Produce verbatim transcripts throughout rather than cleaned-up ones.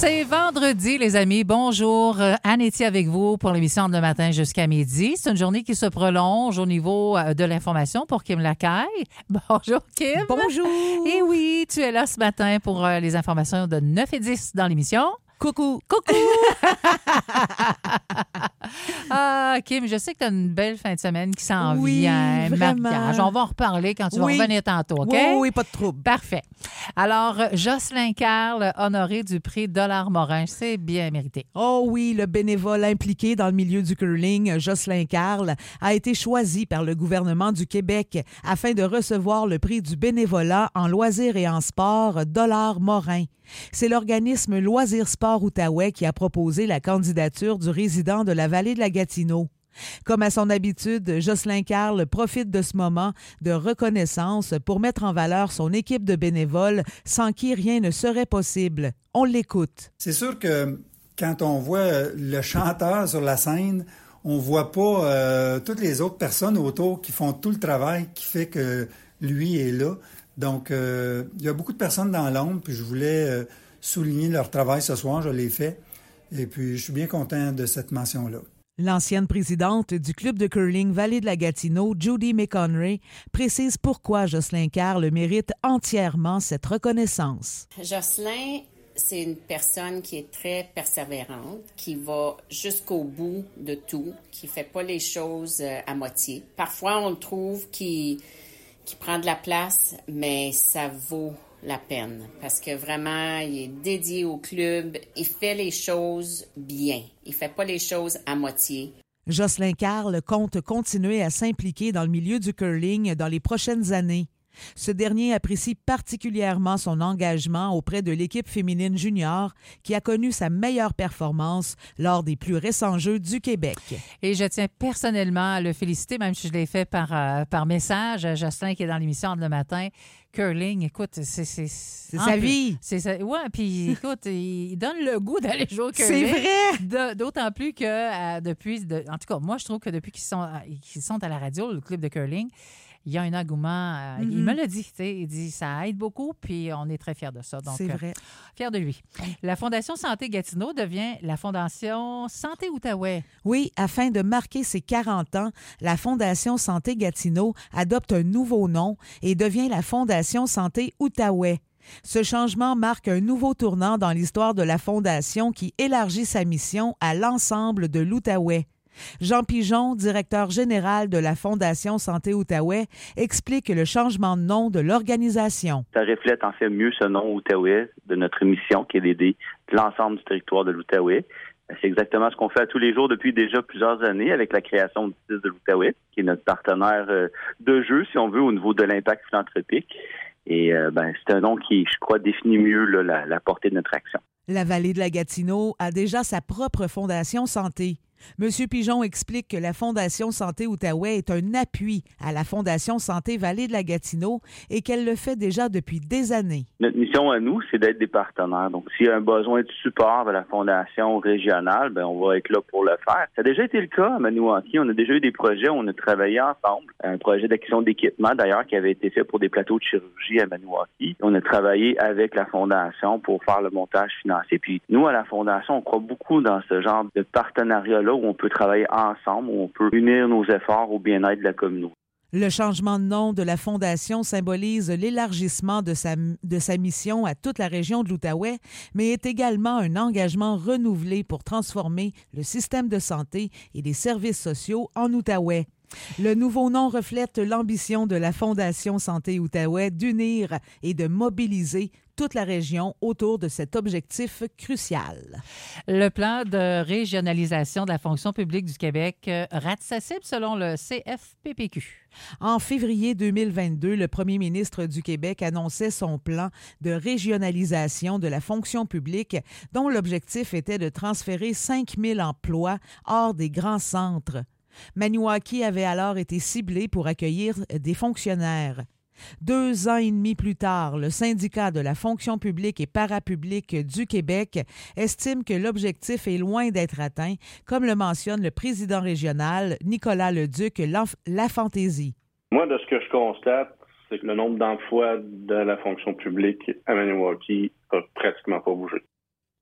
C'est vendredi, les amis. Bonjour. Anne Etier avec vous pour l'émission de le matin jusqu'à midi. C'est une journée qui se prolonge au niveau de l'information pour Kim Lacaille. Bonjour, Kim. Bonjour. Et oui, tu es là ce matin pour les informations de neuf et dix dans l'émission. Coucou. Coucou. Ah, Kim, je sais que tu as une belle fin de semaine qui s'en oui, vient. Vraiment. Mariage. On va en reparler quand tu oui. vas revenir tantôt, OK? Oui, oui, pas de trouble. Parfait. Alors, Jocelyn Carl, honoré du prix Dollard-Morin. C'est bien mérité. Oh oui, le bénévole impliqué dans le milieu du curling, Jocelyn Carl, a été choisi par le gouvernement du Québec afin de recevoir le prix du bénévolat en loisirs et en sport Dollard-Morin. C'est l'organisme Loisirs Sport Outaouais qui a proposé la candidature du résident de la vallée de la Gatineau. Comme à son habitude, Jocelyn Carl profite de ce moment de reconnaissance pour mettre en valeur son équipe de bénévoles sans qui rien ne serait possible. On l'écoute. C'est sûr que quand on voit le chanteur sur la scène, on voit pas euh, toutes les autres personnes autour qui font tout le travail qui fait que lui est là. Donc, euh, il y a beaucoup de personnes dans l'ombre, puis je voulais euh, souligner leur travail ce soir, je l'ai fait. Et puis, je suis bien content de cette mention-là. L'ancienne présidente du club de curling Vallée de la Gatineau, Judy McConray, précise pourquoi Jocelyn Carl mérite entièrement cette reconnaissance. Jocelyn, c'est une personne qui est très persévérante, qui va jusqu'au bout de tout, qui fait pas les choses à moitié. Parfois, on trouve qu'il... qui prend de la place, mais ça vaut la peine parce que vraiment, il est dédié au club, il fait les choses bien, il fait pas les choses à moitié. Jocelyn Carl compte continuer à s'impliquer dans le milieu du curling dans les prochaines années. Ce dernier apprécie particulièrement son engagement auprès de l'équipe féminine junior qui a connu sa meilleure performance lors des plus récents Jeux du Québec. Et je tiens personnellement à le féliciter, même si je l'ai fait par, euh, par message. Jocelyn qui est dans l'émission le matin. Curling, écoute, c'est... C'est, c'est sa vie. C'est ça. Ouais, puis écoute, il donne le goût d'aller jouer au curling. C'est vrai! De, d'autant plus que euh, depuis... De, en tout cas, moi, je trouve que depuis qu'ils sont, qu'ils sont à la radio, le club de curling, il y a un engouement. Euh, mm-hmm. Il me l'a dit, tu sais, il dit ça aide beaucoup, puis on est très fiers de ça. Donc, c'est vrai. Euh, fiers de lui. La Fondation Santé Gatineau devient la Fondation Santé Outaouais. Oui, afin de marquer ses quarante ans, la Fondation Santé Gatineau adopte un nouveau nom et devient la Fondation Santé Outaouais. Ce changement marque un nouveau tournant dans l'histoire de la Fondation qui élargit sa mission à l'ensemble de l'Outaouais. Jean Pigeon, directeur général de la Fondation Santé Outaouais, explique le changement de nom de l'organisation. Ça reflète en fait mieux ce nom Outaouais de notre mission qui est d'aider l'ensemble du territoire de l'Outaouais. C'est exactement ce qu'on fait à tous les jours depuis déjà plusieurs années avec la création du C I S de l'Outaouais, qui est notre partenaire de jeu, si on veut, au niveau de l'impact philanthropique. Et euh, ben, c'est un nom qui, je crois, définit mieux là, la, la portée de notre action. La Vallée de la Gatineau a déjà sa propre Fondation Santé. Monsieur Pigeon explique que la Fondation Santé Outaouais est un appui à la Fondation Santé Vallée de la Gatineau et qu'elle le fait déjà depuis des années. Notre mission à nous, c'est d'être des partenaires. Donc, s'il y a un besoin de support à la Fondation régionale, ben on va être là pour le faire. Ça a déjà été le cas à Maniwaki. On a déjà eu des projets où on a travaillé ensemble. Un projet d'acquisition d'équipement, d'ailleurs, qui avait été fait pour des plateaux de chirurgie à Maniwaki. On a travaillé avec la Fondation pour faire le montage financier. Puis, nous, à la Fondation, on croit beaucoup dans ce genre de partenariat-là où on peut travailler ensemble, où on peut unir nos efforts au bien-être de la communauté. Le changement de nom de la Fondation symbolise l'élargissement de sa, de sa mission à toute la région de l'Outaouais, mais est également un engagement renouvelé pour transformer le système de santé et les services sociaux en Outaouais. Le nouveau nom reflète l'ambition de la Fondation Santé Outaouais d'unir et de mobiliser toute la région autour de cet objectif crucial. Le plan de régionalisation de la fonction publique du Québec euh, rate sa cible selon le C F P P Q. En février deux mille vingt-deux, le premier ministre du Québec annonçait son plan de régionalisation de la fonction publique dont l'objectif était de transférer cinq mille emplois hors des grands centres. Maniwaki avait alors été ciblé pour accueillir des fonctionnaires. Deux ans et demi plus tard, le syndicat de la fonction publique et parapublique du Québec estime que l'objectif est loin d'être atteint, comme le mentionne le président régional Nicolas Leduc Lafantaisie. Moi, de ce que je constate, c'est que le nombre d'emplois de la fonction publique à Maniwaki n'a pratiquement pas bougé.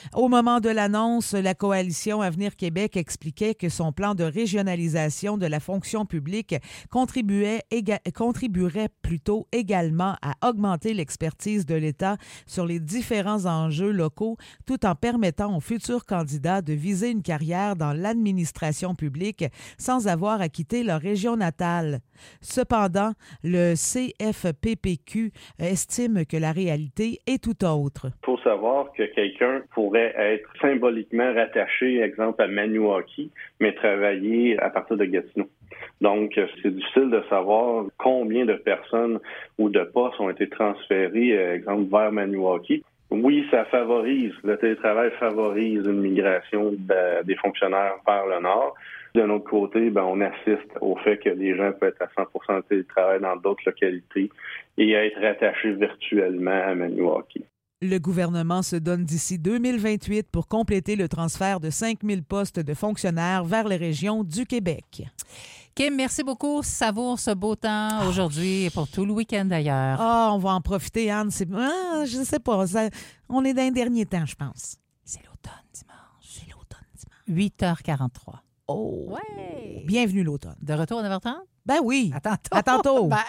Au moment de l'annonce, la coalition Avenir Québec expliquait que son plan de régionalisation de la fonction publique contribuait éga- contribuerait plutôt également à augmenter l'expertise de l'État sur les différents enjeux locaux, tout en permettant aux futurs candidats de viser une carrière dans l'administration publique sans avoir à quitter leur région natale. Cependant, le C F P P Q estime que la réalité est tout autre. Il faut savoir que quelqu'un pourrait être symboliquement rattaché, exemple, à Maniwaki, mais travailler à partir de Gatineau. Donc, c'est difficile de savoir combien de personnes ou de postes ont été transférés, exemple, vers Maniwaki. Oui, ça favorise, le télétravail favorise une migration de, des fonctionnaires vers le nord. D'un autre côté, ben, on assiste au fait que les gens peuvent être à cent pour cent de télétravail dans d'autres localités et être rattachés virtuellement à Maniwaki. Le gouvernement se donne d'ici deux mille vingt-huit pour compléter le transfert de cinq mille postes de fonctionnaires vers les régions du Québec. Kim, merci beaucoup. Savoure ce beau temps aujourd'hui et pour tout le week-end d'ailleurs. Ah, on va en profiter, Anne. C'est... Ah, je ne sais pas. Ça... On est dans les derniers temps, je pense. C'est l'automne dimanche. C'est l'automne dimanche. huit heures quarante-trois. Oh! Ouais! Bienvenue l'automne. De retour à neuf heures trente? Ben oui. À tantôt. À tantôt. Bye.